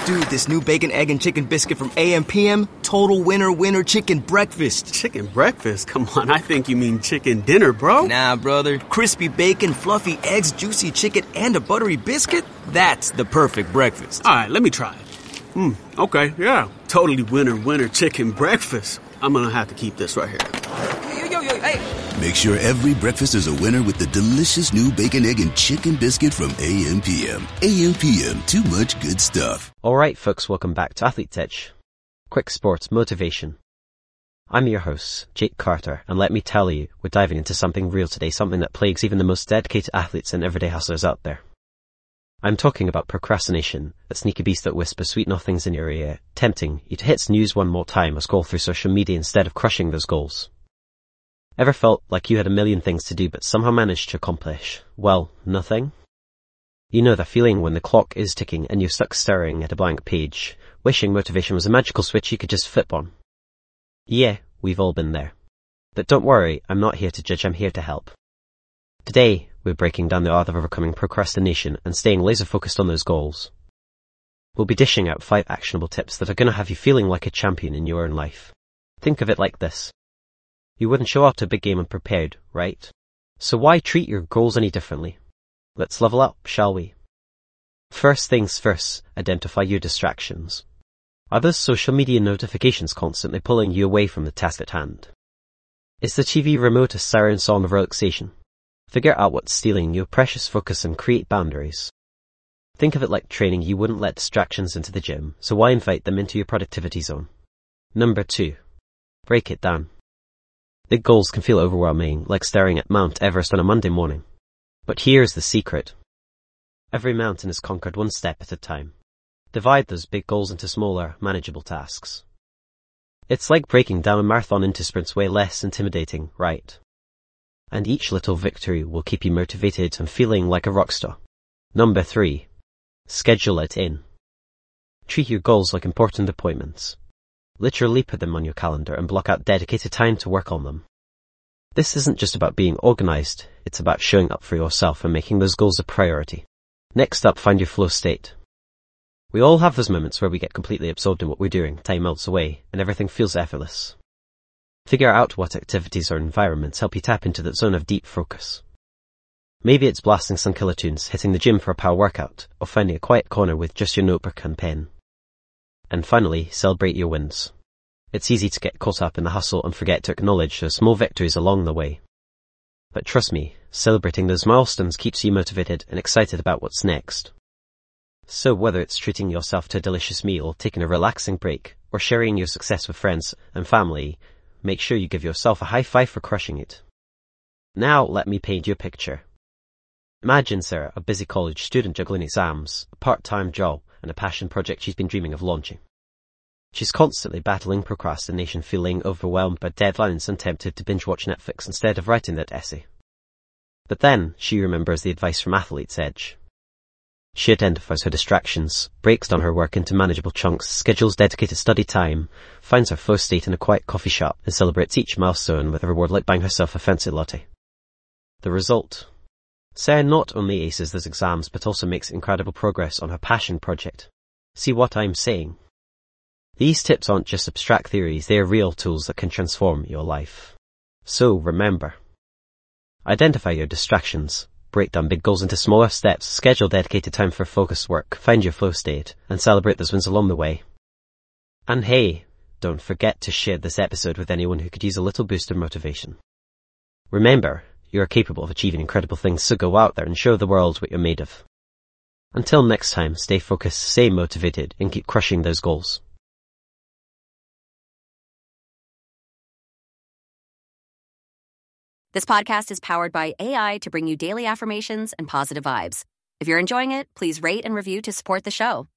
Dude, this new bacon, egg, and chicken biscuit from AM/PM, total winner chicken breakfast. Chicken breakfast? Come on, I think you mean chicken dinner, bro. Nah, brother. Crispy bacon, fluffy eggs, juicy chicken, and a buttery biscuit? That's the perfect breakfast. All right, let me try it. Okay, yeah. Totally winner chicken breakfast. I'm gonna have to keep this right here. Yo, hey. Make sure every breakfast is a winner with the delicious new bacon, egg, and chicken biscuit from AM/PM. AM/PM, too much good stuff. Alright folks, welcome back to Athlete's Edge. Quick sports motivation. I'm your host, Jake Carter, and let me tell you, we're diving into something real today, something that plagues even the most dedicated athletes and everyday hustlers out there. I'm talking about procrastination, that sneaky beast that whispers sweet nothings in your ear, tempting you to hit snooze one more time or scroll through social media instead of crushing those goals. Ever felt like you had a million things to do but somehow managed to accomplish, well, nothing? You know that feeling when the clock is ticking and you're stuck staring at a blank page, wishing motivation was a magical switch you could just flip on. Yeah, we've all been there. But don't worry, I'm not here to judge, I'm here to help. Today, we're breaking down the art of overcoming procrastination and staying laser focused on those goals. We'll be dishing out 5 actionable tips that are going to have you feeling like a champion in your own life. Think of it like this. You wouldn't show up to a big game unprepared, right? So why treat your goals any differently? Let's level up, shall we? First things first, identify your distractions. Are those social media notifications constantly pulling you away from the task at hand? Is the TV remote a siren song of relaxation? Figure out what's stealing your precious focus and create boundaries. Think of it like training. You wouldn't let distractions into the gym, so why invite them into your productivity zone? Number 2. Break it down. Big goals can feel overwhelming, like staring at Mount Everest on a Monday morning. But here's the secret. Every mountain is conquered one step at a time. Divide those big goals into smaller, manageable tasks. It's like breaking down a marathon into sprints, way less intimidating, right? And each little victory will keep you motivated and feeling like a rock star. Number 3. Schedule it in. Treat your goals like important appointments. Literally put them on your calendar and block out dedicated time to work on them. This isn't just about being organized, it's about showing up for yourself and making those goals a priority. Next up, find your flow state. We all have those moments where we get completely absorbed in what we're doing, time melts away, and everything feels effortless. Figure out what activities or environments help you tap into that zone of deep focus. Maybe it's blasting some killer tunes, hitting the gym for a power workout, or finding a quiet corner with just your notebook and pen. And finally, celebrate your wins. It's easy to get caught up in the hustle and forget to acknowledge those small victories along the way. But trust me, celebrating those milestones keeps you motivated and excited about what's next. So whether it's treating yourself to a delicious meal, taking a relaxing break, or sharing your success with friends and family, make sure you give yourself a high five for crushing it. Now let me paint you a picture. Imagine Sarah, a busy college student juggling exams, a part-time job, and a passion project she's been dreaming of launching. She's constantly battling procrastination, feeling overwhelmed by deadlines and tempted to binge-watch Netflix instead of writing that essay. But then she remembers the advice from Athlete's Edge. She identifies her distractions, breaks down her work into manageable chunks, schedules dedicated study time, finds her flow state in a quiet coffee shop, and celebrates each milestone with a reward like buying herself a fancy latte. The result? Sarah not only aces those exams, but also makes incredible progress on her passion project. See what I'm saying? These tips aren't just abstract theories, they are real tools that can transform your life. So remember, identify your distractions, break down big goals into smaller steps, schedule dedicated time for focused work, find your flow state, and celebrate those wins along the way. And hey, don't forget to share this episode with anyone who could use a little boost of motivation. Remember, you are capable of achieving incredible things, so go out there and show the world what you're made of. Until next time, stay focused, stay motivated, and keep crushing those goals. This podcast is powered by AI to bring you daily affirmations and positive vibes. If you're enjoying it, please rate and review to support the show.